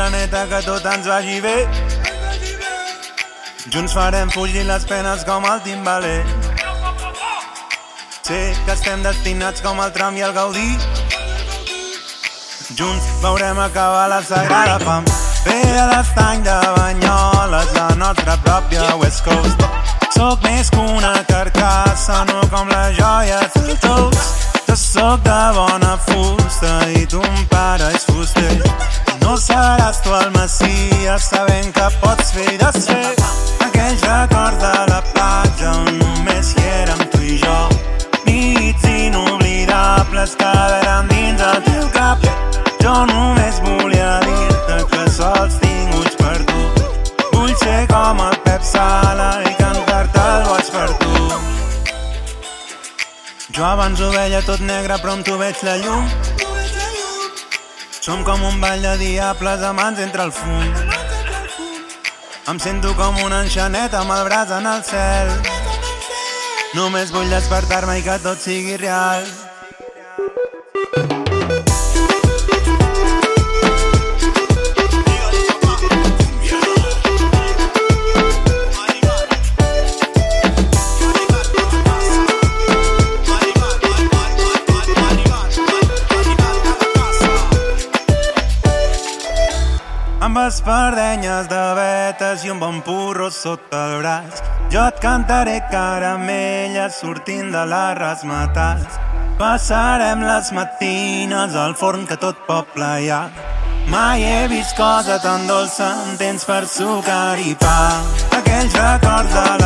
planeta que tot ens vagi bé. Junts farem fugir les penes com el Timbaler. Sé que estem destinats com el tram i el Gaudí. Junts veurem acabar la sagrada fam. Fer l'estany de Banyoles, la nostra pròpia West Coast. Soc més que una carcassa, no com les joies tots. Jo soc de bona fusta i ton pare és fuster. No seràs tu el Messies sabent que pots fer i desfer. Aquells records de la platja on només hi érem tu i jo. Nits inoblidables que veren dins el teu cap. Jo només volia dir-te que sols tinc ulls per tu. Vull ser com el Pep Sala i cantar-te el boig per tu. Jo abans ho veia tot negre però amb tu veig la llum. Som com un ball de diables amb mans entre el fum. Em sento com una enxaneta amb el braç en el cel. Només vull despertar-me i que tot sigui real. Amb espardenyes de vetes i un bon porro sota el braç, jo et cantaré caramelles sortint de les rasmatals. Passarem les matines al forn que tot poble hi ha. Mai he vist cosa tan dolça amb temps per sucar i pa. Aquells records de